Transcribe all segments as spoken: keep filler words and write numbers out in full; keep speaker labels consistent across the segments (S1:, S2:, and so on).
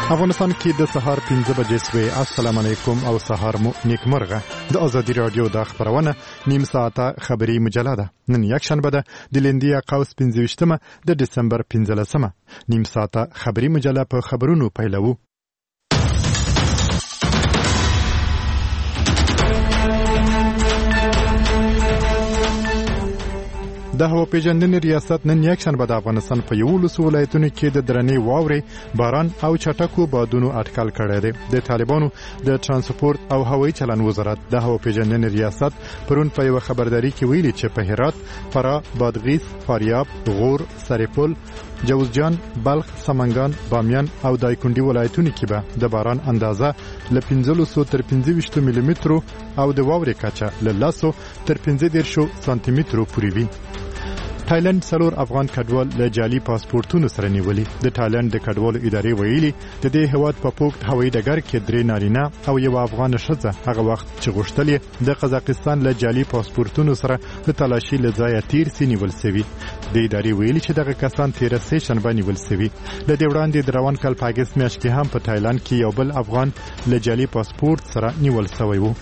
S1: افغانستان کې د سهار پنځه بجې شوې. السلام علیکم او سهار مو نیکمرغه. د ازادي رادیو د خبرونه نیم ساعته خبری مجله ده. نن یک شنبه ده د لیندیا قوس پنځه ویشتمه د دسمبر پنځلسمه. نیم ساعته خبری مجله په خبرونو پیلوو. د هوا پیژندنې ریاست نن یک شنبه د افغانستان په یولسو ولایتونو کې د درنې واورې، باران او چټکو بادونو اټکل کړی دی. د طالبانو د ترانسپورت او هوایي چلن وزارت د هوا پیژندنې ریاست پرون په یو خبرداري کې ویلي چې په هرات، فراه، بادغیس، فاریاب، غور، سرپل، جوزجان، بلخ، سمنګان، بامیان او دایکنډي ولایتونو کې به د باران اندازه له پنځلسو تر پنځه ویشت ملي مترو او د واورې کچه له لسو تر پنځه دېرشو سانتي مترو پورې وي. تایلند څلور افغان کډوال له جعلي پاسپورتونو سره نیولي. د تایلند د کډوالو ادارې ویلي د دې هیواد په پوکټ هوایي ډګر کې درې نارینه او یو افغان ښځه هغه وخت چې غوښتل یې د قزاقستان له جعلي پاسپورتونو سره د تلاشي له ځایه تیر سي نیول سوي. د ادارې ویلي چې دغه کسان تیره سه شنبه نیول سوي. له دې وړاندې د روان کال په اګست میاشت کې هم په تایلند کې یو بل افغان له جعلي پاسپورت سره نیول سوی و.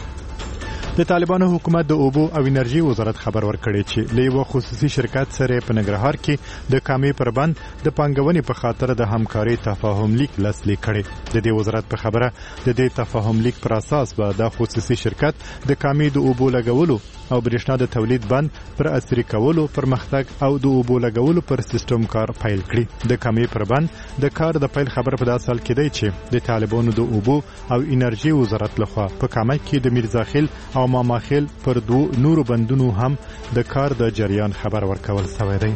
S1: د طالبانو حکومت د اوبو او انرژي وزارت خبر ورکړی چې له یو خصوصي شرکت سره په ننګرهار کې د کامې پر بند د پانګونې په خاطر د همکاري تفاهم لیک لاسلیک کړي. د دې وزارت په خبره د دې تفاهم لیک پر اساس به د خصوصي شرکت د کامې د اوبو لګولو او برېښنا د تولید بند پر عصري کولو پرمختګ او د اوبو لګولو پر سیستم کار پیل کړي. د کامې پر بند د کار د پیل خبر په داسې حال کې دی چې د طالبانو د اوبو او انرژي وزارت لخوا په کامې کې د میرزاخیل او ماماخیل پر دوه نورو بندونو هم د کار د جریان خبر ورکول شوی دی.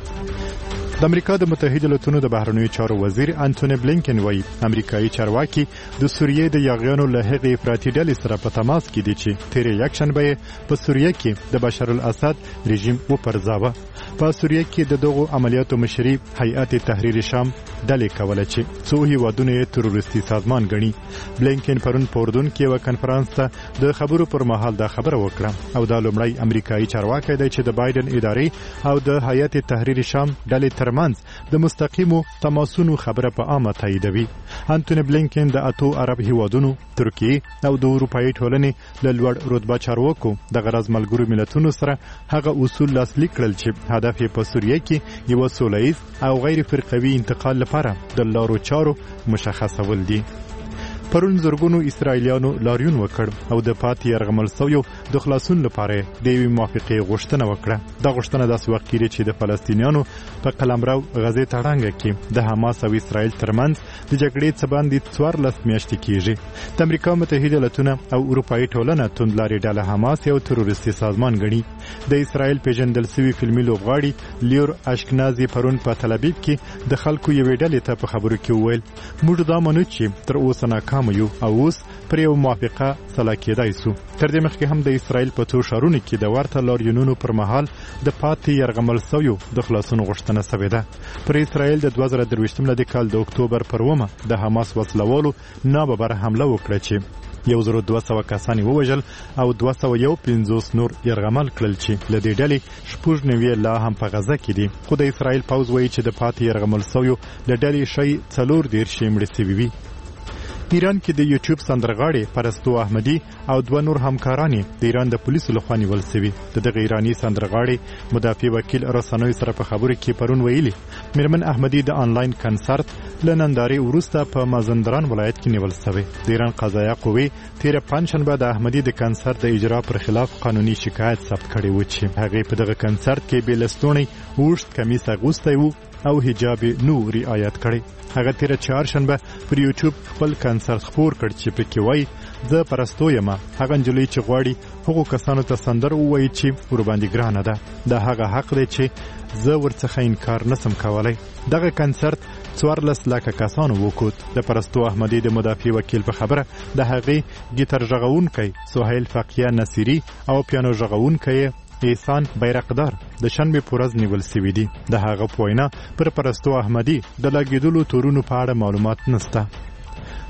S1: د امریکا د متحده ایالاتونو د بهرنیو چارو وزیر انټونی بلینکن وایي امریکایي چارواکي د سوریې د یاغیانو له هغې افراطي ډلې سره په تماس کې دي چې تیرې یک شنبه په سوریې کې د بشار الاسد رژیم وپرځاوه. په سوریې کې د دغو عملیاتو مشري هیئت تحریر شام ډلې کوله چې څو هیوادونه یې تروریستي سازمان ګڼي. بلینکن پرون په اردن کې یو کنفرانس ته د خبرو پر مهال دا خبره وکړه او دا لومړی امریکایي چارواکی دی چې د بایدن ادارې او د هیئت تحریر شام ډلې ترمنځ د مستقیمو تماسونو خبره په عامه تاییدوي. انټونی بلینکن د اتو عرب هیوادونو، ترکیې او د اروپایي ټولنې له لوړ رتبه چارواکو د غرض ملګرو ملتونو سره هغه اصول لاسلیک کړل چې هدف یې په سوریې کې یو سوله ییز او غیر فرقوي انتقال لپاره د لارو چارو مشخصول دي. پرون زرګونو اسرایلیانو لاریون وکړ او د پاتې یرغمل شویو د خلاصون لپاره د یوې موافقې غوښتنه وکړه. دا غوښتنه داسې وخت کې چې د فلسطینیانو په قلمرو غزې تړانګه کې د حماس او اسرایل ترمنځ د جګړې څه باندې څوارلس میاشتې کېږي. د امریکا متحده ایالاتونه او اروپایي ټولنه توندلارې ډله حماس یو تروریستي سازمان ګڼي. د اسرایل پیژندل شوی فلمي لوبغاړي لیور اشکنازي پرون په تل ابیب کې د خلکو یوې ډلې ته په خبرو کې وویل موږ دا منو چې تر اوسه ناکام یو او اوس پر یو موافقه سلا کېدای سو. تر دې مخکې هم د اسرایل په څو ښارونو کې د ورته لاریونونو پر مهال د پاتې یرغمل شویو د خلاصون غوښتنه شوې ده. پر اسرایل د دوه زره درویشتم د کال د اکتوبر پر اوومه د حماس وسلوالو ناببره حمله وکړه چې یو زر دوه سوه کسان ووژل او دوه سوه یو پنځوس نور یرغمل کړل چې له دې ډلې شپږ نوي لا هم په غزه کې دي. خو د اسرایل پوځ وایي چې د پاتې یرغمل شویو له ډلې شی څلور دېرش مړه شوي وي. ایران کې د یوټیوب سندرغاړي پرستو احمدي او دوه نور همکاران د ایران د پولیسو لخوا نیول شوي. د دغه ایرانی سندرغاړي مدافع وکیل رسنوي سره په خبرو کې پرون ویلي میرمن احمدي د آنلاین کنسرت له نندارې وروسته په مازندران ولایت کې نیول شوی. د ایران قضایه قوې تیره پنجشنبه د احمدي د کنسرت د اجرا پر خلاف قانوني شکایت ثبت کړی و چې هغه په دغه کنسرت کې بې لستوڼي اوږد کمیس اغوستی و او حجاب نو رعایت کړی. هغه تیره چهارشنبه پر یوټیوب خپل کنسرت خپور کړ چې پکې وایي زه پرستو یم، هغه نجلۍ چې غواړي هغو کسانو ته سندره ووایي چې ورباندې ګرانه ده. دا هغه حق دی چې زه ورڅخه انکار نسم کولی. دغه کنسرت څوارلس لکه کسانو وکوت. د پرستو احمدي د مدافع وکیل په خبره د هغې ګیتار غږونکی سهیل فقیه نصیری او پیانو غږونکی احسان بیرقدار د شنبه پورز نیول سوي دي. د هغه په وینا پر پرستو احمدي د لګیدلو تورونو په اړه معلومات نشته.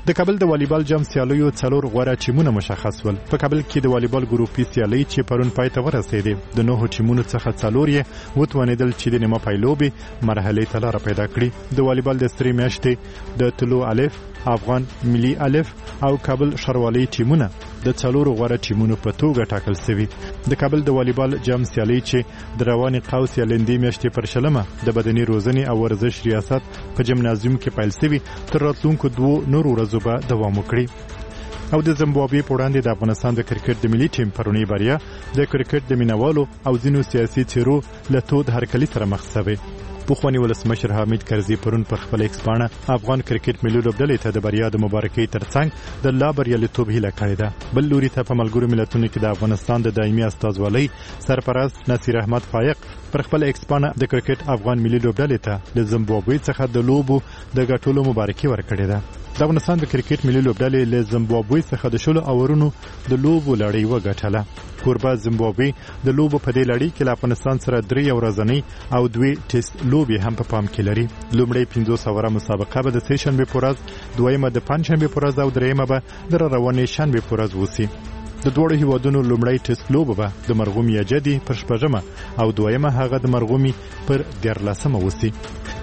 S1: د کابل د والیبال جام سیالیو څلور غوره ټیمونه مشخص ول. په کابل کې د والیبال ګروپي سیالي چې پرون پای ته ورسېدې د نهو ټیمونو څخه څلور یې وتوانېدل چې د نیمه پایلوبې مرحلې ته لاره پیدا کړي. د والیبال د سترې میاشتې د طلوع الف، افغان ملي الف او کابل شروالي ټیمونه د څلورو غوره ټیمونو په توګه ټاکل شوي. د کابل د والیبال جام سیالي چې د رواني قوس یا لندې میاشتې پر شلمه د بدني روزنې او ورزش ریاست په جمنازیوم کې پیل شوي تر راتلونکو دوو نورو ورځو به دوام وکړي. او د زیمبابوې په وړاندې د افغانستان د کرکټ د ملي ټیم پرونی بریا د کرکټ د مینوالو او ځینو سیاسي څیرو له تود هرکلي سره مخ شوې. پخوانی ولسمشر حامد کرزي پرون پر خپل ایکس پاڼه افغان کرکټ ملي لوبډلې ته د بریا د مبارکۍ ترڅنګ د لا بریالیتوب هیله کړې ده. بل لوري ته په ملګرو ملتونو کې د افغانستان د دایمي استازولۍ سرپرست نصیر احمد فایق پر خپل ایکس پاڼه د کرکټ افغان ملي لوبډلې ته د زیمبابوې څخه د لوبو د ګټلو مبارکي ورکړې ده. د افغانستان د کرکټ ملي لوبډلې له زیمبابوې څخه د شلو اورونو د لوبو لړۍ وګټله. کوربه زیمبابوې د لوبو په دې لړۍ کې له افغانستان سره درې ورځنۍ او دوی ټیسټ لوبې هم په پام کې لري. لومړی پنځوس اوره مسابقه به د سه شنبې په ورځ، دویمه د پنجشنبې په ورځ او دریمه به د روانې شنبې په ورځ وسی. د دوړو هیوادونو لومړی ټیسټ لوبه به د مرغومي اجدي پر شپږمه او دویمه هغه د مرغومي پر دیارلسمه وسی.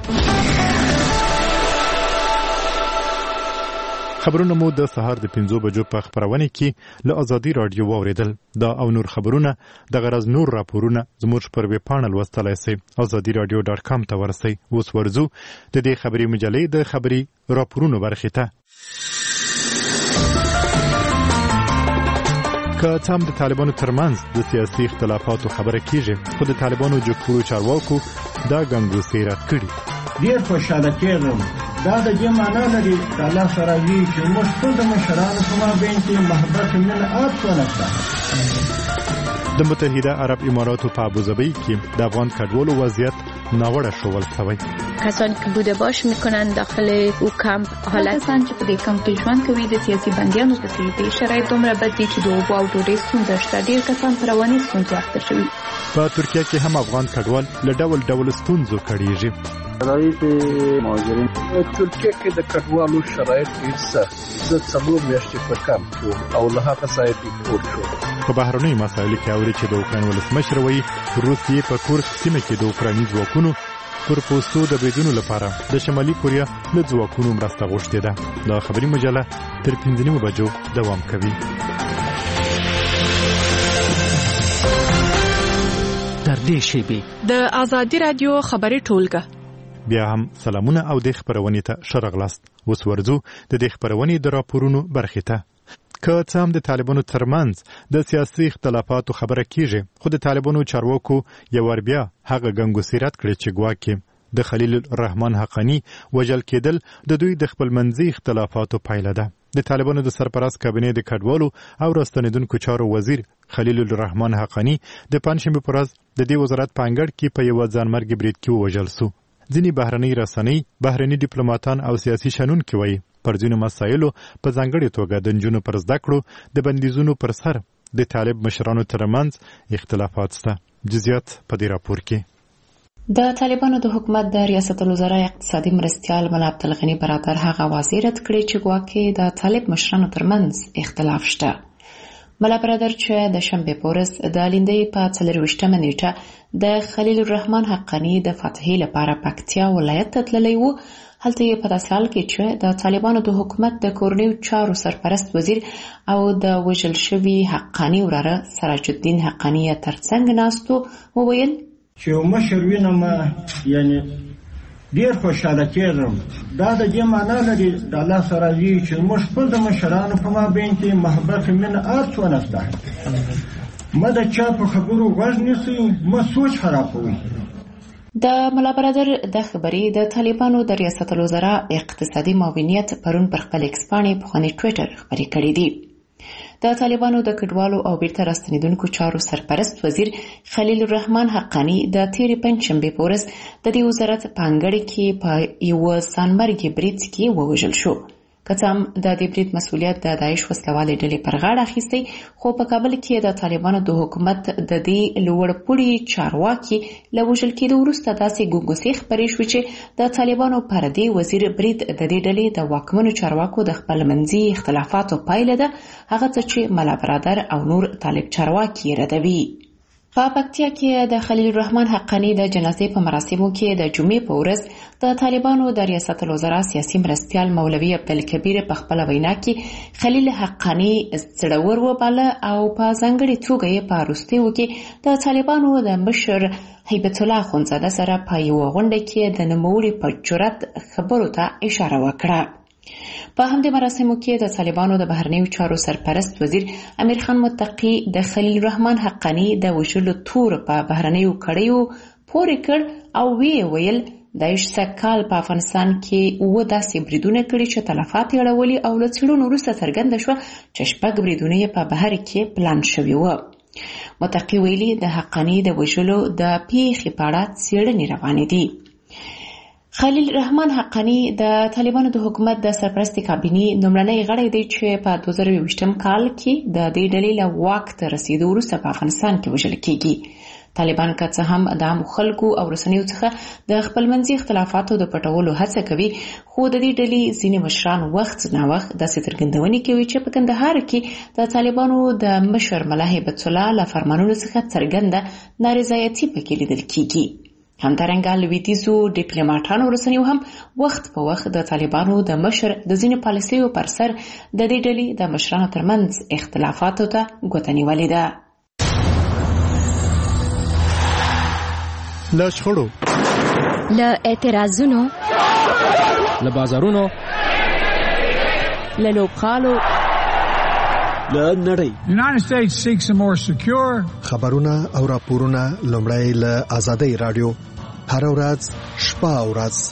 S1: خبرونه مو د سهار د پنځو بجو په خبرونه کې له ازادي رادیو واوریدل. دا او نور خبرونه د غرض نور راپورونه زموږ پر ویب پاڼل وستلای شئ ازادي رادیو ډاټ کام ته ورسئ. اوس ورځو د دې خبري مجلې د خبري راپورونو برخې ته. که څه هم د طالبانو ترمنځ د سیاسي اختلافاتو خبره کیږي خو د طالبانو جګپورو چارواکو دا ګنګوسې رد کړي.
S2: ډېر خوشحاله کېږم دا د دې معنا لري د الله سره وي چې موږ ټول د مشرانو په مابین کې محبت مینه عاطفه ونکړه.
S1: د متحده عرب اماراتو په ابوظبی کې د افغان کډوالو وضعیت ناوړه شول شوی.
S3: کسانی که بوده باش میکنن داخل او کمپ حالت
S4: کسانی چې په دې کمپ کې ژوند کوي د سیاسي بندیانو په څیر دي. شرایط دومره بد دي چې د اوبو او ډوډۍ ستونزه شته. ډېر کسان په رواني ستونزو اخته شوي.
S1: په ترکیه کې هم افغان کډوال له ډول ډول ستونزو کړيږي.
S5: شرایط مهاجرین ترکیه کې د کډوالو شرایط ډېر سخت. زه څلور میاشتې په کمپ کې او له هغه ځایه ډیپورټ شوم.
S1: په بهرنۍ مسایلو کې اوري چې د اوکراین ولسمشر وایي روسیې په کورسک سیمه کې د اوکرایني ځواکونو پر پوستو د بریدونو لپاره د شمالي کوریا له ځواکونو مرسته غوښتې ده. دا خبري مجله تر پنځه نیمو بجو دوام کوي.
S6: تر دې شیبې
S7: د ازادي رادیو خبري ټولګه.
S1: بیا هم سلامونه او د خبرونې ته شرغلاست. اوس ورځو د دې خبرونې د راپورونو برخې ته. که څه هم د طالبانو ترمنځ د سیاسي اختلافاتو خبره کیږي خو د طالبانو چارواکو یو ور بیا هغه ګنګوسې رد کړي چې ګواکې د خلیل الرحمن حقانی وژل کېدل د دوی د خپلمنځي اختلافاتو پایله ده. د طالبانو د سرپرست کابینې د کډوالو او راستنیدونکو چارو وزیر خلیل الرحمن حقانی د پنځشنبې په ورځ د دې وزارت په انګړ کې په یو ځانمرګي برید کې وژل شو. ځینې بهرنۍ رسنۍ بهرني ډیپلوماټان او سیاسي شنونکي وایي پر ځینو مسایلو په ځانګړې توګه د نجونو پر زده کړو د بندیزونو پر سر د طالب مشرانو ترمنځ اختلافات شته. جزئیات په دې راپور کې.
S4: د طالبانو د حکومت د ریاست الوزرا اقتصادي مرستیال ملا عبدالغني برادر هغه واضح رد کړی چې ګواکې د طالب مشرانو ترمنځ اختلاف شته. ملا برادر چې د شنبې په ورځ د لیندۍ په څلرویشتمه نیټه د خلیل الرحمن حقانی د فتحې لپاره پکتیا ولایت ته تللی و. هلته یې په داسې حال کې چې د طالبانو د حکومت د کورنیو چارو سرپرست وزیر او د وژل شوي حقانی وراره سراج الدین حقانی ترڅنګ ناست و. وویل
S2: چې مشر وینم یعنی ډېر خوشحاله کېږم. دا د دې معنا لري د الله سره وي چې موږ ټول د مشرانو په مابین کې محبت مینه عاطفه ونکړه. ما د چا په خبرو غوږ نیسئ، ما سوچ خرابوي.
S4: د ملا برادر د خبرې د طالبانو د ریاست الوزرا اقتصادي معاونیت پرون پر خپل ایکس پاڼې په خوني ټویټر خبرې کړې دي. د طالبانو د کډوالو او بیرته راستنیدونکو چارو سرپرست وزیر خلیل الرحمن حقانی د تیرې پنجشنبې په ورځ د دې وزارت په انګړ کې په یو ځانمرګي برید کې ووژل شو. که څه هم د دې برید مسؤلیت د داعش وسلوالې ډلې پر غاړه اخیستی، خو په کابل کې د طالبانو د حکومت د دې لوړ پوړي چارواکي له وژل کېدو وروسته داسې ګونګوسې خپرې شوې چې د طالبانو پر دې وزیر برید د دې ډلې د واکمنو چارواکو د خپل منځي اختلافاتو پایله ده، هغه څه چې ملا برادر او نور طالب چارواکي ردوي. په پکتیا کې د خلیل الرحمن حقانی د جنازې په مراسمو کې د جمعې په ورځ د طالبانو د ریاست الوزرا سیاسي مرستیال مولوي عبدالکبیر په خپله وینا کې خلیل حقانی زړور وباله او په ځانګړې توګه یې په وروستیو کې د طالبانو د مشر هیبت الله اخندزاده سره په یوه غونډه کې د نوموړي په جرأت خبرو ته اشاره وکړه. په همدې مراسمو کې د طالبانو د بهرنیو چارو سرپرست وزیر امیر خان متقی د خلیل الرحمن حقانی د وژلو تور په بهرنیو کړیو پورې کړ او وی ویل د شپږ کال په افغانستان کې اووه داسې بریدونه کړي چې تلفات یې اړولي او له څېړنو وروسته څرګنده شوه چې شپږ بریدونه یې په بهر کې پلان شوي وو. متقی ویلي د حقانی د وژلو د پیښې په اړه څېړنې روانې دي. خلیل الرحمن حقانی د طالبانو د حکومت د سرپرستي کابینې لومړنی غړی دی چې په دوه زره یوویشتم کال کې د دې ډلې له واک ته رسیدو وروسته په افغانستان کې وژل کېږي. طالبان که څه هم د عامو خلکو او رسنیو څخه د خپل منځي اختلافاتو د پټولو هڅه کوي، خو د دې ډلې ځینې مشران وخت نه وخت داسې څرګندونې کوي چې په کندهار کې د طالبانو د مشر ملا هیبت الله له فرمانونو څخه څرګنده نارضایتي پکې لیدل کېږي. همدارنګه لویدیځو ډیپلوماټانو رسنیو هم وخت په وخت د طالبانو د مشر د ځینو پالیسیو پر سر د دې ډلې د مشرانو ترمنځ اختلافاتو ته ګوته نیولې ده.
S1: له شخړو،
S3: له اعتراضونو،
S6: له بازارونو،
S7: له لوبغالو،
S8: له نړۍ.
S9: United States seeks a more secure.
S8: خبرونه او راپورونه لومړی له آزادۍ رادیو هر ورځ شپه او ورځ.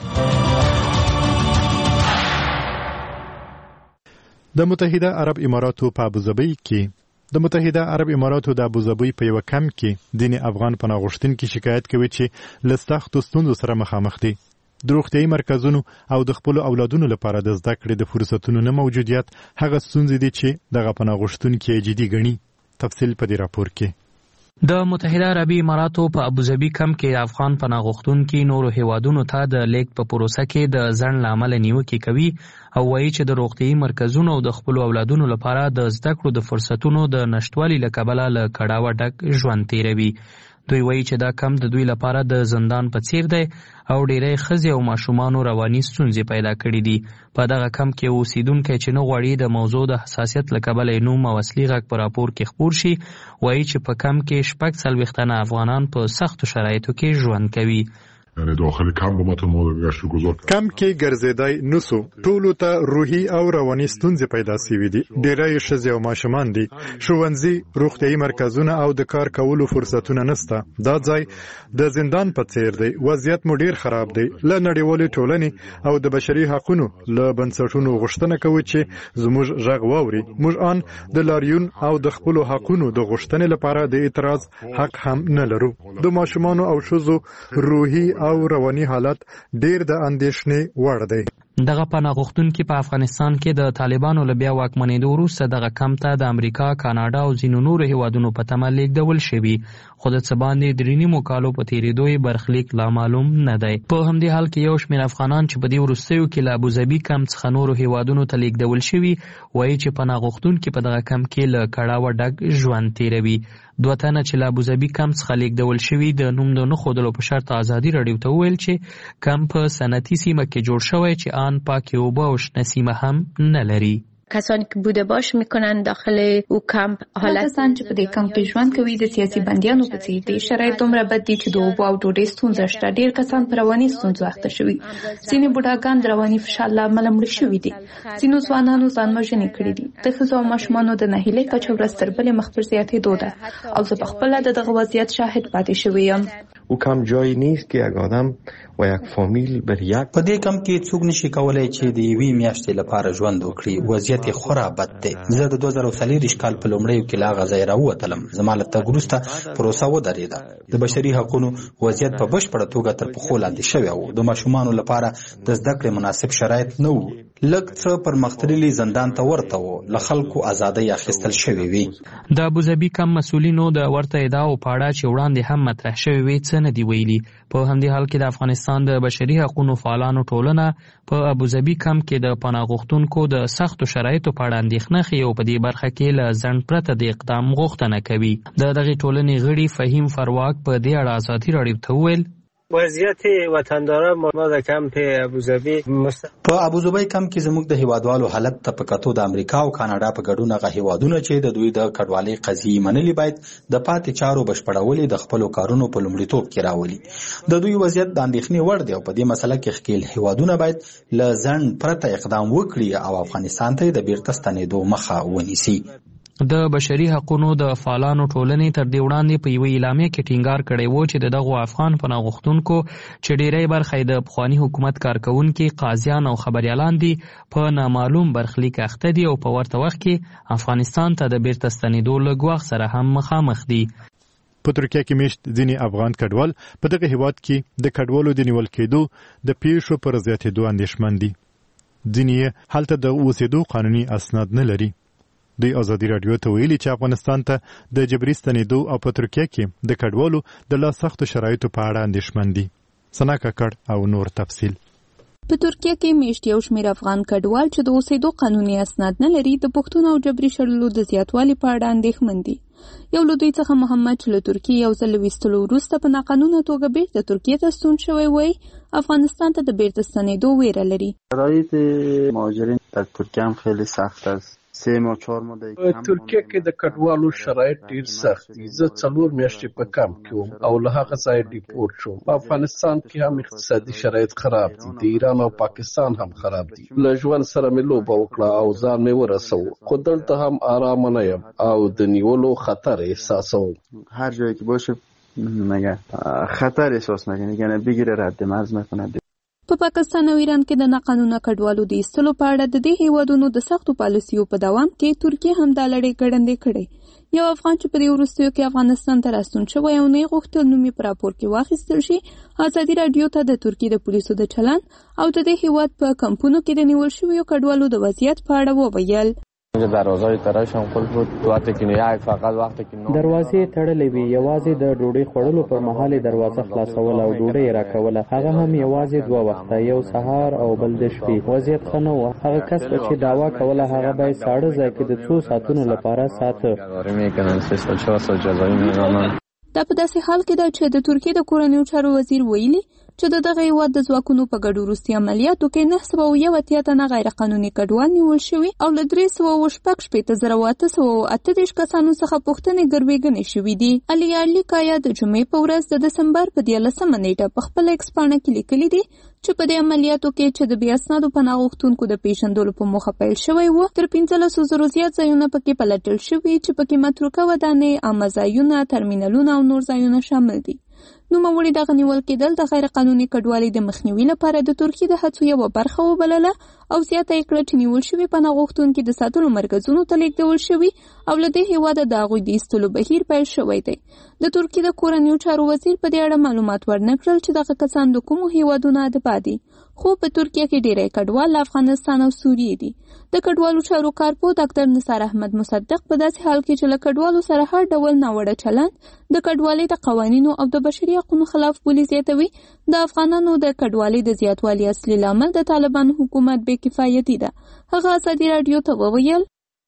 S1: د متحده عرب اماراتو په ابوظبي کې د متحده عرب اماراتو د ابوظبي په یو کمپ کې دین افغان پناه غوښتونکي شکایت کوي چې له سختو ستونزو سره مخامخ دي. د روغتیايي مرکزونو او د خپل اولادونو لپاره د زده کړې د فرصتونو نه موجودیت هغه ستونزې دي چې دغه پناه غوښتونکي جدي ګڼي. تفصیل په دې راپور کې.
S10: د متحده عربي اماراتو په ابوظبي کمپ کې افغان پناه غوښتونکي نورو هیوادونو ته د لیږد په پروسه کې د ځنډ له امله نیوکې کوي او وایي چې د روغتیايي مرکزونو او د خپلو اولادونو لپاره د زده کړو د فرصتونو د نشتوالي له کبله له کړاوه ډک ژوند تیروي. دوی وایي چې دا کم د دوی لپاره د زندان په څیر دی او ډیری ښځې او ماشومانو رواني ستونزې پیدا کړي دي. په دغه کم کې اوسیدونکی چې نه غواړي د موضوع د حساسیت له کبله یې نوم او اصلي غږ په راپور کې خپور شي، وایي چې په کم کې شپږ څلوېښت تنه افغانان په سختو شرایطو کې ژوند کوي.
S11: یعنی داخل کم به ما تو گشت و گذار
S1: کم کې ګرځېدای نسو، ټولو ته روحي او رواني ستونزې پیدا سوي دي. ډیری ښځې او ماشومان دي. ښوونځي، روغتیايي مرکزونه او د کار کولو فرصتونه نسته. دا ځای د زندان په څیر دی. وضعیت مو ډیر خراب دی. له نړیوالې ټولنې او د بشري حقوقو له بنسټونو غوښتنه کوي چې زموږ غږ واوري. موږ ان د لاریون او د خپل حقوقو د غوښتنې لپاره د اعتراض حق هم نه لرو. د ماشومان او ښځو روحي او رواني حالت ډیر د اندېښنې وړ دی.
S10: دغه پناه غوښتونکي په افغانستان کې د طالبانو له بیا واکمنېدو وروسته دغه کمپ ته د امریکا، کاناډا او ځینو نورو هیوادونو په تمه لیږدول شوي، خو د څه باندې درې نیمو کالو په تېرېدو یې برخلیک لا معلوم نه دی. په همدې حال کې یو شمېر افغانان چې په دې وروستیو کې له ابوظبي کمپ څخه نورو هیوادونو ته لیږدول شوي، وایي چې پناه غوښتونکي په دغه کمپ کې له کړاوه ډک ژوند تېروي. دوه تنه چې له ابوظبي کمپ څخه لیږدول شوي د نوم د نه ښودلو په شرط ازادي راډیو ته وویل چې کمپ په صنعتي سیمه کې جوړ شوی چې آن پاکې اوبه او شنه سیمه هم نه لري.
S3: کسانی که بوده باش میکنن داخل او کمپ حالت
S12: کسان چې په دې کمپ کې ژوند کوي د سیاسي بندیانو په څیر دي. شرایط دومره بد دي چې د اوبو او ډوډۍ ستونزه شته. ډېر کسان په رواني ستونزو اخته شوي. ځینې بوډاګان د رواني فشار له امله مړه شوي دي. ځینو ځوانانو ځان وژنې کړې دي. د ښځو او ماشومانو د ناهیلۍ کچه ورځ تر بلې مخ پر زیاتېدو ده او زه پخپله د دغه وضعیت شاهد پاتې شوی یم.
S13: او کم جایی نیست که یک آدم و یک فامیل بر یک.
S14: په دې کم کې څوک نشي کولای چې د یوې میاشتې لپاره ژوند وکړي. وضعیت یې خورا بد دی. زه د دوه زره څلوېښت کال په لومړیو کې له هغه ځایه راووتلم. زما له تګ وروسته پروسه ودرېده. د بشري حقونو وضعیت په بشپړه توګه تر پښو لاندې شوی و. د ماشومانو لپاره د زده کړې مناسب شرایط نه وو. لږ څه پرمختللي زندان ته ورته و. له خلکو ازادۍ اخیستل شوې وي.
S10: د ابوظبي کم مسؤلینو د ورته ادعاو په اړه چې وړاندې هم مطرح شوې وې څه نه دي ویلي. په همدې حال کې د افغانستان د بشري حقوقو فعالانو ټولنه په ابوظبي کم کې د پناه غوښتونکو د سختو شرایطو په اړه اندېښنه ښیي او په دې برخه کې له ځنډ پرته د اقدام غوښتنه کوي. د دغې ټولنې غړي فهیم فرواک په دې اړه ازادي راډیو ته وویل
S15: وضعیت وطنداران ما د کمپ ابوظبي
S14: په ابوظبي کمپ کې زموږ د هیوادوالو حالت ته په کتو د امریکا او کاناډا په ګډون هغه هیوادونه چې د دوی د کډوالۍ قضیې منلي باید د پاتې چارو بشپړولې د خپلو کارونو په لومړیتوب کې راولي. د دوی وضعیت د اندېښنې وړ دی او په دې مسله کې ښکېل هیوادونه باید له ځنډ پرته اقدام وکړي او افغانستان ته د بیرته ستنېدو مخه ونیسي.
S10: د بشري حقوقو د فعالانو ټولنې تر دې وړاندې په یوه اعلامیه کې ټینګار کړی و چې دغه افغان پناه غوښتونکو چې ډیری برخه د پخوانی حکومت کارکونکي قاضیان او خبريالان دي په نامعلوم برخلیک اخته دي او په ورته وخت کې افغانستان ته د بیرته ستنېدو له ګواښ سره هم مخامخ دي.
S1: په ترکیه کې میشت ځینې افغان کډوال په دغه هیواد کې د کډوالو د نیول کېدو د پیښو پر زیاتېدو اندېښمن دي. ځینې هلته د اوسېدو قانوني اسناد نه لري. دوی ازادي راډیو ته ویلي چې افغانستان ته د جبري ستنېدو او په ترکیه کې د کډوالو د لا سختو شرایطو په اړه اندېښمن دي. ثنا کاکړ او نور تفصیل.
S12: په ترکیه کې میشت یو شمېر افغان کډوال چې د اوسېدو قانوني اسناد نه لري د پښتون او جبري شړلو د زیاتوالي په اړه اندېښمن دي. یو له دوی څخه محمد چې له ترکیې یو ځل ویستلو وروسته په ناقانونه توګه بیرته ترکیې ته ستون شوی وای افغانستان ته د بیرته ستنېدو ویره لري.
S16: شرایط مهاجرین در ترکیه هم خیلی سخت است. سه ما چهار ما د
S5: ترکیه کې د کډوالو شرایط ډیر سخت دي. زه څلور میاشتې په کمپ کې وم او له هغه ځایه ډیپورټ شوم. په افغانستان کې هم اقتصادي شرایط خراب دي. د ایران او پاکستان هم خراب دي. له ژوند سره مې لوبه وکړه او ځان مې ورسوه. خو دلته هم آرام نه یم او د نیولو خطر احساسوم.
S16: هر جایی که باشه مگه خطر احساس میکنه، یعنی بگیره رد مرز میکنه.
S12: په پاکستان او ایران کې د ناقانونه کډوالو د ایستلو په اړه د دې هیوادونو د سختو پالیسیو په دوام کې ترکیه هم دا لړۍ ګړندۍ کړې. یو افغان چې په دې وروستیو کې افغانستان ته راستون شوی او نه یې غوښتل نوم یې په راپور کې واخیستل شي ازادي راډیو ته د ترکیې د پولیسو د چلند او د دې هیواد په کمپونو کې د نیول شویو کډوالو د وضعیت په اړه وویل.
S17: دروازه تراشم خپل بود وقتی که نه فقط وقتی که
S18: دروازې تړلې وي، یوازې د ډوډۍ خوړلو پر مهال دروازه خلاصول او ډوډۍ راکوله. هغه هم یوازې دوه وخته، یو سهار او بل د شپې. وضعیت ښه نه و. هغه کس چې دعوا کوله هغه باید ساړه ځای کې د څو ساعتونو لپاره ساته.
S12: دا په داسې حال کې ده چې د ترکیې د کورنیو چارو وزیر ویلي چې د دغه هیواد د ځواکونو په ګډو وروستي عملیاتو کې نه سوه یو اتیا تنه غیر قانوني کډوال نیول شوي او له درې سوه شپږ شپېته زره اته سوه اته دېرش کسانو څخه پوښتنې ګروېږنې شوي دي. علي یارلي کایا د جمعې په ورځ د دسمبر په دیارلسمه نیټه په خپله ایکس پاڼه کې لیکلي دي چې په دې عملیاتو کې چې د بې اسنادو پناه غوښتونکو د پیژندلو په موخه پیل شوی و تر پنځلسو زرو زیات ځایونه پکې پلټل شوي چې پکې متروکه ودانۍ، عامه ځایونه، ترمینلونه او نور ځایونه شامل دي. نوموړي دغه نیول کېدل د غیر قانوني کډوالۍ د مخنیوي لپاره د ترکیې د هڅو یوه برخه وبلله او زیاته یې کړه چې نیول شوي پناه غوښتونکي د ساتلو مرکزونو ته لیږدول شوي او له دې هیواده د هغوی د ایستلو بهیر پیل شوی دی. د ترکیې د کورنیو چارو وزیر په دې اړه معلومات ورنه کړل چې دغه کسان د کومو هیوادونو ادبا دي، خو په ترکیه کې ډېری کډوال له افغانستان او سوریې دي. د کډوالو چارو کارپو ډاکټر نثار احمد مصدق په داسې حال کې چې له کډوالو سره هر ډول ناوړه چلند د کډوالۍ د قوانینو او د بشري حقوقو خلاف بولي زیاتوي. د افغانانو د کډوالۍ د زیاتوالي اصلي لامل د طالبان حکومت بې کفایتي ده. هغه ازادي راډیو ته وویل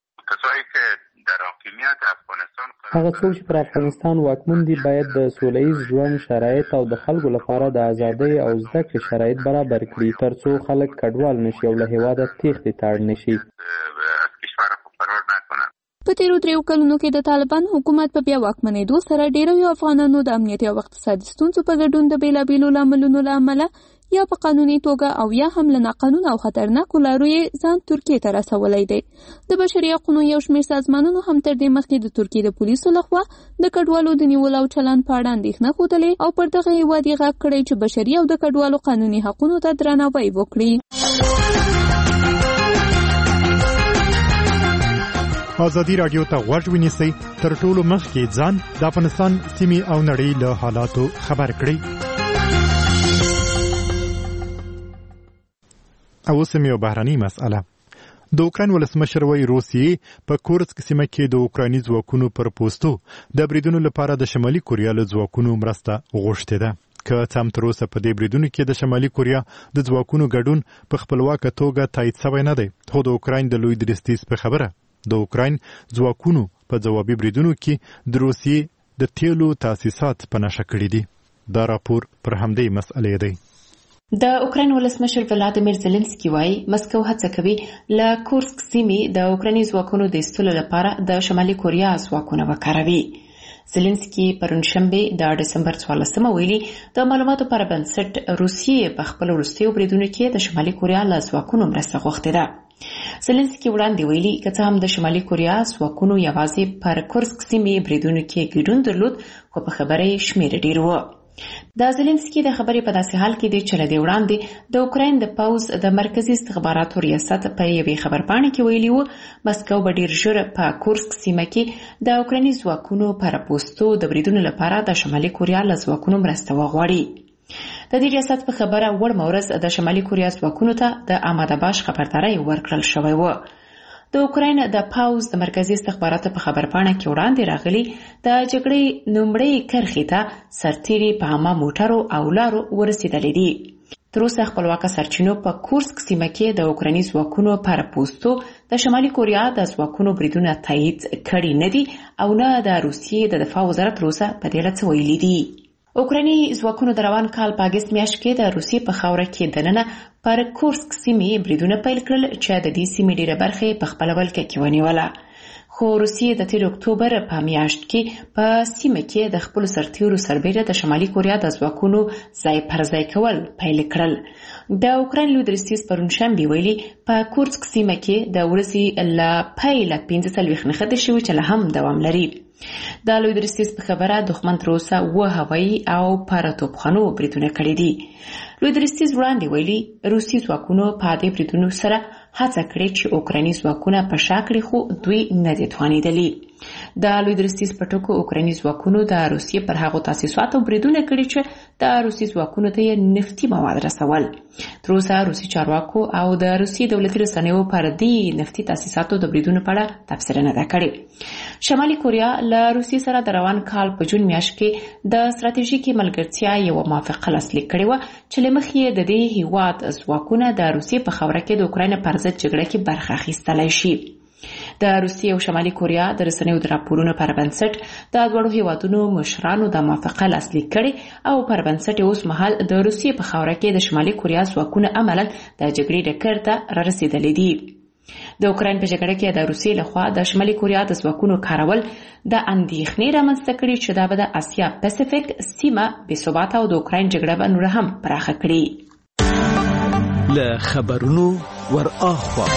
S18: هغه څوک چې پر افغانستان واکمن دي باید د سوله ییز ژوند شرایط او د خلکو لپاره د ازادۍ او زده کړې شرایط برابر کړي ترڅو خلک کډوال نشي او له هیواده تېښتې ته اړ نشي.
S12: په تیرو دریو کلونو کې د طالبان حکومت په بیا واکمنېدو سره ډېرو افغانانو د امنیتي او اقتصادي ستونزو په ګډون د بېلابېلو لاملونو له امله یا په قانوني توګه او یا هم له ناقانونه او خطرناکو لارو یې ځان ترکیې ته رسولی دی. د بشري حقونو یو شمېر سازمانونو هم تر دې مخکې د ترکیې د پولیسو لخوا د کډوالو د نیولو او چلند په اړه اندېښنه ښودلې او پر دغه هېواد یې غږ کړی چې بشري او د کډوالو قانوني حقونو ته درناوی وکړي.
S1: ازادي راډیو ته غوږ ونیسئ، تر ټولو مخکې ځان د افغانستان سیمې او نړۍ له حالاتو خبر کړئ. او اوس یو بهرنۍ مسأله. د اوکراین ولسمشر وایي روسیې په کورسک سیمه کې د اوکرایني ځواکونو پر پوستو د بریدونو لپاره د شمالي کوریا له ځواکونو مرسته غوښتې ده. که څه هم تر اوسه په دې بریدونو کې د شمالي کوریا د ځواکونو ګډون په خپلواکه توګه تایید شوی نه دی، خو د اوکراین د لوی درستیز په خبره د اوکراین ځواکونو په ځوابي بریدونو کې د روسیې د تیلو تاسیسات په نښه کړي دي. دا راپور پر همدې مسئلې دی.
S4: د اوکراین ولسمشر ولادیمیر زيلنسکي وايي مسکو هڅه کوي له کورسک سیمې د اوکرایني ځواکونو د ایستلو لپاره د شمالي کوریا ځواکونه وکاروي. زيلنسکي پرونشنبه د دسمبر څوارلسمه ویلي د معلوماتو پر بنسټ روسیې په خپل وروستیو بریدونو کې د شمالي کوریا له ځواکونو مرسته غوښتې ده. زيلنسکي وړاندې ویلي که څه هم د شمالي کوریا ځواکونو یوازې پر کورسک سیمې بریدونو کې ګډون درلود، خو په خبره یې شمېر ډېر و. د زيلنسکي د خبرې په داسې حال کې دی چې له دې وړاندې د اوکراین د پوځ د مرکزي استخباراتو ریاست په یوې خبرپاڼې کې ویلي و مسکو به ډېر ژر په کورسک سیمه کې د اوکرایني ځواکونو پر پوستو د بریدونو لپاره د شمالي کوریا له ځواکونو مرسته وغواړي. د دې ریاست په خبره وړمه ورځ د شمالي کوریا ځواکونو ته د آماده باش خبرداری ورکړل شوی و. د اوکراین د پوځ د مرکزي استخباراتو په خبرپاڼه کې وړاندې راغلي د جګړې لومړۍ کرښې ته سرتیري په عامه موټرو او لارو ورسېدلي دي. تر اوسه خپلواکه سرچینو په کورسک سیمه کې د اوکرایني ځواکونو پر پوستو د شمالي کوریا د ځواکونو بریدونه تایید کړي نه دي او نه د روسیې د دفاع وزارت تر اوسه په دې اړه څه ویلي دي. اوکرایني ځواکونو د روان کال په اګست میاشت کې د روسیې په خاوره کې دننه پر کورسک سیمې بریدونه پیل کړل چې د دې سیمې ډېره برخه په خپله ولکه کې ونیوله. خو روسیې د تیر اکتوبر په میاشت کې په سیمه کې د خپلو سرتیرو سربیره د شمالي کوریا د ځواکونو ځای پر ځای کول پیل کړل. د اوکراین لوی درستیز پرونشنبه ویلي په کورسک سیمه کې د ورځې له پیله پنځه څلوېښت نښتې شوي چې لا هم دوام لري. د لوی درستیز په خبره دښمن تر اوسه اوه هوایي او پاره توپخانو بریدونه کړي دي. لوی درستیز وړاندې ویلي روسي ځواکونو په دې بریدونو سره هڅه کړې چې اوکرایني ځواکونه په شا کړي، خو دوی نه دي توانېدلي. د لوی درستیز په ټکو اوکرایني ځواکونو د روسیې پر هغو تاسیساتو بریدونه کړي چې د روسي ځواکونو ته یې نفتي مواد رسول. تر اوسه روسي چارواکو او د روسي دولتي رسنیو پر دې نفتي تاسیساتو د بریدونو په اړه تبصره نه ده کړې. شمالي کوریا له روسیې سره د روان کال په جون میاشت کې د ستراتیژیکي ملګرتیا یوه موافقه لاسلیک کړې وه چې له مخې یې د دې هیواد ځواکونه د روسیې په خاوره کې د اوکراین پر ضد جګړه کې برخه اخیستلی شي. د روسیې او شمالي کوریا د رسنیو د راپورونو پر بنسټ د دواړو هیوادونو مشرانو د موافقه لاسلیک کړې او پر بنسټ اوس مهال د روسیې په خاوره کې د شمالي کوریا ځواکونه عملاً د جګړې ډګر ته رارسېدلي دي. د اوکراین په جګړه کې د روسیې لخوا د شمالي کوریا د ځواکونو کارول د اندېښنې رامنځته کړي چې دا به د اسیا پسفیک سیمه بې ثباته او د اوکراین جګړه به نوره هم پراخه کړي.
S13: له خبرونو ور اخوا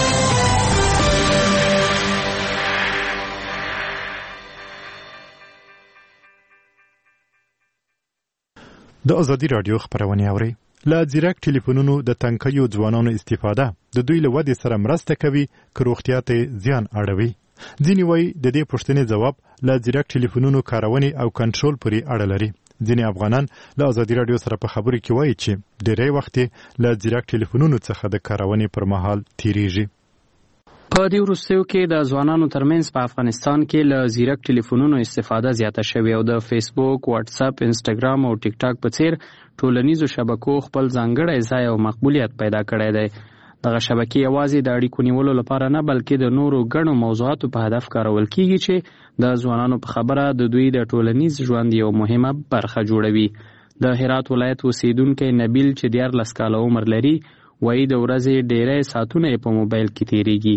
S1: د ازادي راډیو خبرونه اوري. له ځیرک ټلیفونونو د تنکیو ځوانانو استفاده د دوی له ودې سره مرسته کوي که روغتیا ته زیان اړوي. ځینې وایي د دې پوښتنې ځواب له ځیرک ټلیفونونو کارونې او کنټرول پورې اړه لري. ځینې افغانان له ازادي راډیو سره په خبرو کې وایي چې ډېری وخت له ځیرک ټلیفونونو څخه د کارونې پر مهال تیریږي.
S10: په دې وروستیو کې د ځوانانو ترمنځ په افغانستان کې له ځیرک ټلیفونونو استفاده زیاته شوې او د فیسبوک، واتس اپ، انسټاګرام او ټیک ټاک په څیر ټولنیزو شبکو خپل ځانګړی ځای او مقبولیت پیدا کړی دی. دغه شبکې یوازې د اړیکو نیولو لپاره نه بلکې د نورو ګڼو موضوعاتو په هدف کارول کیږي چې د ځوانانو په خبره د دوی د ټولنیز ژوند یو مهمه برخه جوړوي. د هرات ولایت اوسیدونکی نبیل چې دیارلس کاله عمر لري وایي د ورځې ډیری ساعتونه یې په موبایل کې تیریږي.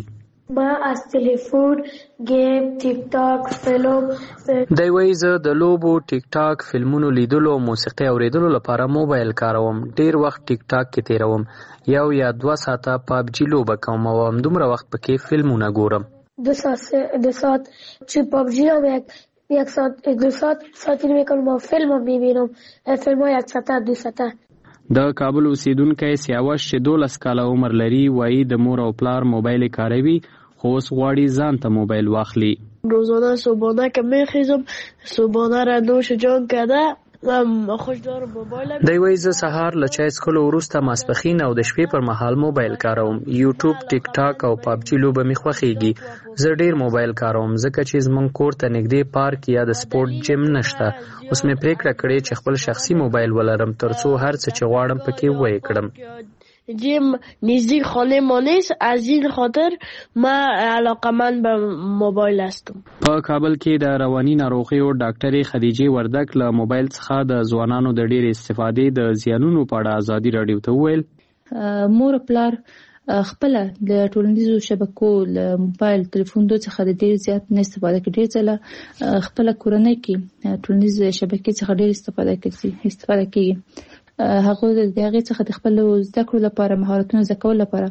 S19: ما از تلفن، گیم، ټیک ټاک، فلم
S10: دی وایي زه د لوبو، ټیک ټاک، فلمونو لیدلو او موسیقي اوریدلو لپاره موبایل کاروم. ډیر وخت ټیک ټاک کې تیروم. یو یا دوه ساعته پابجي لوبه کوم او همدومره وخت پکې فلمونه ګورم.
S19: دو ساعت دو ساعت چې پابجي هم یک یک ساعت دو ساعت ساعتی میکنم و فیلم هم میبینم. فیلم ها یک ساعته دو ساعته.
S10: د کابل اوسیدونکی سیاوش چې دولس کاله عمر لري وایي د مور او پلار موبایل کاروي خو اوس غواړي ځان ته موبایل واخلي.
S20: روزانه صبحانه که میخیزم صبحانه را نوش جان کرده خوش دارم موبایل.
S10: دی وایي زه سهار له چای څښلو وروسته ماسپښین او د شپې پر مهال موبایل کاروم. یوټیوب، ټیک ټاک او پابجي لوبه مې خوښیږي. زه ډیر موبایل کاروم ځکه چې زموږ کور ته نږدې پارک یا د سپورت جیم نشته. اوس مې پریکړه کړې چې خپل شخصي موبایل ولرم ترڅو هر څه چې غواړم پکې وایې کړم.
S20: جیم نزدیک خانه ما نیست، از این خاطر من علاقمند به موبایل هستم.
S10: په کابل کې د رواني ناروغیو ډاکټرې خدیجې وردک له موبایل څخه د ځوانانو د ډېرې استفادې د زیانونو په اړه ازادي راډیو ته وویل.
S12: مور پلار خپل د ټولنیزو شبکو له موبایل تلیفون څخه د ډېر زیات نه استفاده کوي. ډېر ځله خپل کورنۍ کې ټولنیزو شبکې څخه ډېر استفاده کوي استفاده کوي. هغه د هغه څخه د خپل زده کړو لپاره مهارتونو زده کولو لپاره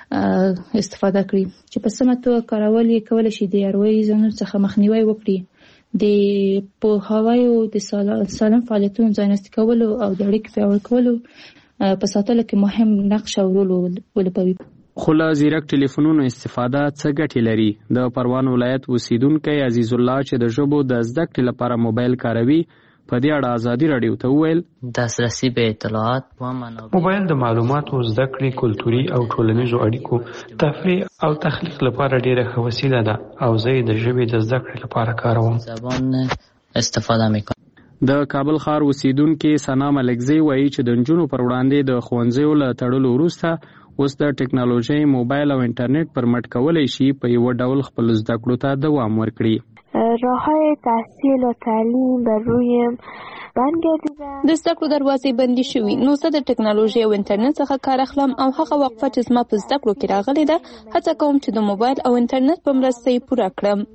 S12: استفاده کړي چې په سمه توګه کارول یې کولای شي د اروایي زیانونو څخه مخنیوي وکړي. د پوهاوي او د سالم فعالیتونو ځانګړي کولو او د اړیکو پیاوړي کولو په ساتلو کې مهم نقش او رول ولوبوي.
S10: خو له زیرک ټلیفونونو استفاده څه ګټې لري؟ د پروان ولایت اوسیدونکی عزیز الله چې د ژبو د زده کړې لپاره موبایل کاروي په دې اړه ازادي راډیو ته وویل.
S21: دسترسی به اطلاعات و منابع
S22: موبایل د معلوماتو، زده کړې، کلتوري او ټولنیزو اړیکو، تفریح او تخلیق لپاره ډېره ښه وسیله ده او زه یې د ژبې د زده کړې لپاره کاروم.
S21: زبان استفاده میکنم.
S10: د کابل ښار اوسیدونکي ثنا ملکزی وایي چې د نجونو پر وړاندې د ښوونځیو له تړلو وروسته اوس د ټکنالوژۍ، موبایل او انټرنیټ پر مټ کولی شي په یوه ډول خپل زده کړو ته دوام ورکړي.
S23: راههای تحصیل و تعلیم بر روی بند گردیده.
S12: د زده کړو دروازې بندي شوي نو زه د ټکنالوژي او انټرنیټ څخه کار اخلم او هغه وقفه چې زما په زده کړو کې راغلې ده هڅه کوم چې د موبایل او انټرنیټ په مرسته یې پوره کړم.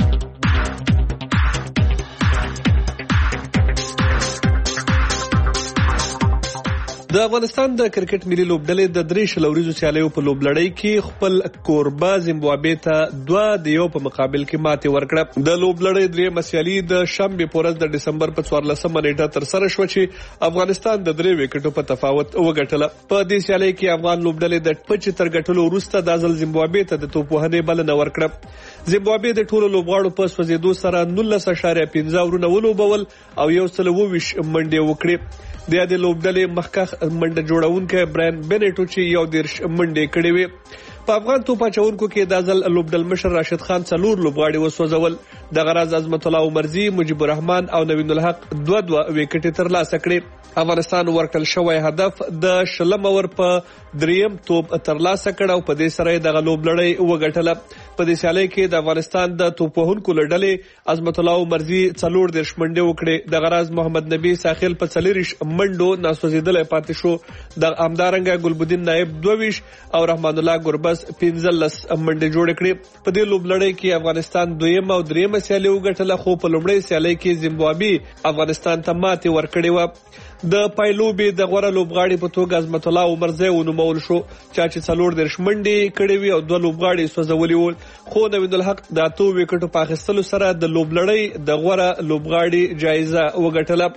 S24: د افغانستان د کرکټ ملي لوبډلې د درې شل ورځو سیالیو په لوبلړۍ کې خپل کوربه زیمبابوې ته دوه د یو په مقابل کې ماتې ورکړه. د لوبلړۍ درېیمه سیالي د شنبې په ورځ د ډسمبر په څوارلسمه نیټه ترسره شوه چې افغانستان د درې وکټو په تفاوت وګټله. په دې سیالۍ کې افغان لوبډلې د پچ تر ګټلو وروسته د ځل زیمبابوې ته د توپوهنې بلنه ورکړه. زیمبابوې د ټولو لوبغاړو په سوځېدو سره نولس اعشاریه پنځه اورونه ولوبول او یو سل اووه ویشت منډې وکړې. د یادې لوبډلې مخکښ منډه جوړونکی براین بینټو چې یو دېرش منډې کړې وې. په افغان توپ اچونکو کې د ځل لوبډل مشر راشد خان څلور لوبغاړي وسوځول. دغه راز عظمت الله عمرزي، مجيب الرحمن او نوین الحق دوه دوه وکټې ترلاسه کړې. افغانستان ورکړل شوی هدف د شلم اور په دریم توپ ترلاسه کړ او په دې سره د لوبلړۍ وګټله. په دې سیالۍ کې د افغانستان د توپوهونکو لړلې عظمت الله عمرزي څلور دېرش منډې وکړې. د غراز محمد نبی ساحل په څلوریش منډو ناسوځېدلی پاتې شو. د همدارنګه ګلبدین نایب دوه ویش او رحمان الله ګربز پنځلس منډې جوړې کړې. په دې لوبلړۍ کې افغانستان دویم او دریمه سیالي وګټله خو په لومړۍ سیالۍ کې زیمبابوې افغانستان ته ماتې ورکړې وه. د پایلوبې د غوره لوبغاړي په توګه عظمت الله عمرزی ونومول شو چا چې څلور دېرش منډې کړې وې او دوه لوبغاړي سوځولي وو. خو نوین الحق د اتو وکټو په اخیستلو سره د لوبلړۍ د غوره لوبغاړي جایزه وګټله.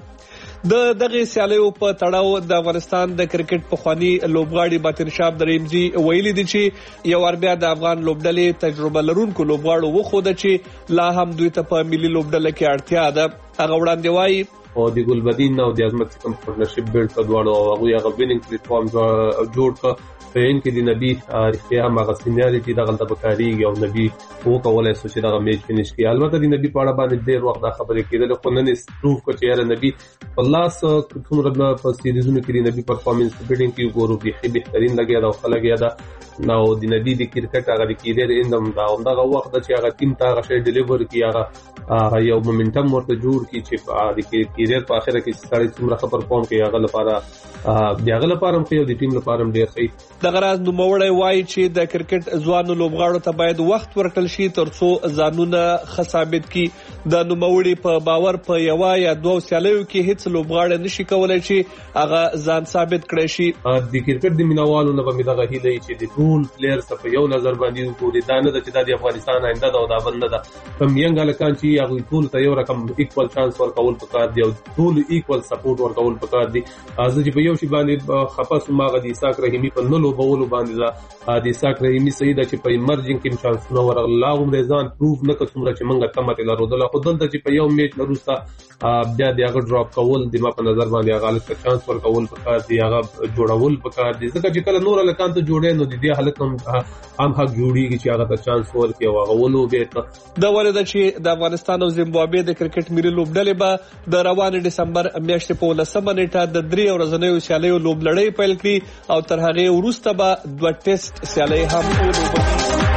S24: د دغه سیالیو په تړاو د افغانستان د کرکټ پخوانی لوبغاړي باطن شاه عبدالرحیمزي ویلي دي چې یو ور بیا د افغان لوبډلې تجربه لرونکو لوبغاړو وښوده چې لا هم دوی ته په ملي لوبډله کې اړتیا ده. هغه وړاندې وایي
S25: او د ګلبدین او د عظمت کوم پارتنرشپ بیلډ په دواړو او هغه هغه وینینګ پلیټفارم جوړ کړ. په ان کې د نبی رښتیا هم هغه سینیاریټي دغه ته پکاريږي او نبی وو کولای شو چې دغه میچ فینیش کړي. البته د نبی په اړه باندې ډېر وخت دا خبرې کېدل خو نن یې پروف کړ چې یاره نبی الله سره څومره په سیریزونو کې د نبی پرفارمنس په بیډینګ کې ګورو به بهترین لګیا دا خو لګیا دا نو د نبی د کرکټ هغه د کېدل اندم دا همدغه وخت چې هغه ټیم ته هغه شی ډیلیور کړي هغه یو مومنټم ورته جوړ کړي چې د کیریئر په اخر کې څلور څومره خبر پوم کې هغه لپاره د هغه لپاره هم خو د ټیم لپاره هم ډېر ښه
S24: دغه راز نوموړی وایي چې د کرکټ ځوانو لوبغاړو ته باید وخت ورکړل شي ترڅو ځانونه ښه ثابت کړي. د نوموړي په باور په یوه یا دوه سیالیو کې هیڅ لوبغاړی نشي کولای چې هغه ځان ثابت کړی شي.
S25: د کرکټ د مینوالو نه به مې دغه هیله چې د ټول پلیئرز په یو نظر باندې وګوري، دا نه ده چې دا د افغانستان آینده ده او دا بل نه ده. کوم ینګ هلکان چې هغوی ټولو ته یو رقم ایکوال چانس ورکول پکار دي او ټولو ایکوال سپورټ ورکول پکار دي. زه چې په یو شي باندې خفه سوم هغه د اسحاق رحیمي په نه لوبولو باندې ده. د اسحاق رحیمي صحیح ده چې په ایمرجنګ کې چانسونه ورغله، لا هغومره ځان پروف نه کړ څومره چې موږ تمه ترې لرودله، خو دلته چې په یو میچ نه وروسته بیا د هغه ډراپ کول د ما په نظر باندې هغه هلک ته چانس ورکول پکار دي، هغه جوړول پکار دي، ځکه چې کله نور هلکان ته جوړې نو د دې هلک هم حق جوړېږي چې هغه ته چانس ورکړي او هغه ولوبېږي.
S24: دا ولې ده چې د افغانستان او زیمبابوې د کرکټ ملي لوبډلې به د روانې ډسمبر میاشتې په ولسمه نیټه د درې ورځنیو سیالیو لوبلړۍ پیل کړي او تر هغې وروسته به دوه ټیسټ سیالۍ هم ولوبوي.